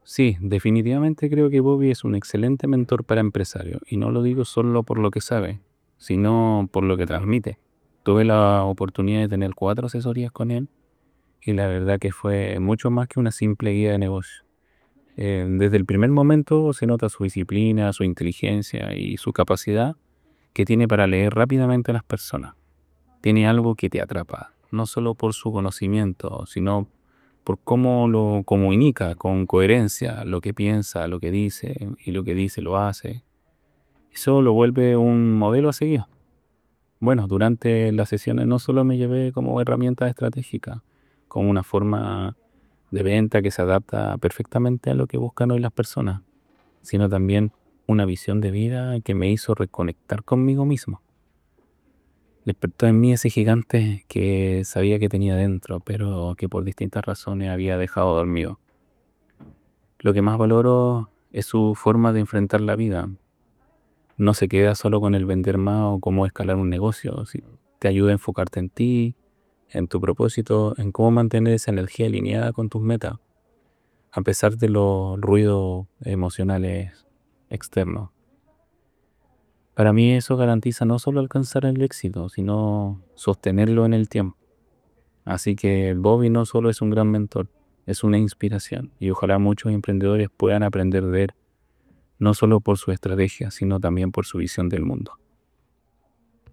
Sí, definitivamente creo que Bobby es un excelente mentor para empresarios, y no lo digo solo por lo que sabe, sino por lo que transmite. Tuve la oportunidad de tener 4 asesorías con él y la verdad que fue mucho más que una simple guía de negocio. Desde el primer momento se nota su disciplina, su inteligencia y su capacidad que tiene para leer rápidamente a las personas. Tiene algo que te atrapa, no solo por su conocimiento, sino por cómo lo comunica con coherencia, lo que piensa, lo que dice, y lo que dice lo hace. Eso lo vuelve un modelo a seguir. Bueno, durante las sesiones no solo me llevé como herramienta estratégica, como una forma de venta que se adapta perfectamente a lo que buscan hoy las personas, sino también una visión de vida que me hizo reconectar conmigo mismo. Despertó en mí ese gigante que sabía que tenía dentro, pero que por distintas razones había dejado dormido. Lo que más valoro es su forma de enfrentar la vida. No se queda solo con el vender más o cómo escalar un negocio, te ayuda a enfocarte en ti, en tu propósito, en cómo mantener esa energía alineada con tus metas, a pesar de los ruidos emocionales externos. Para mí eso garantiza no solo alcanzar el éxito, sino sostenerlo en el tiempo. Así que Bobby no solo es un gran mentor, es una inspiración y ojalá muchos emprendedores puedan aprender de él, no solo por su estrategia, sino también por su visión del mundo.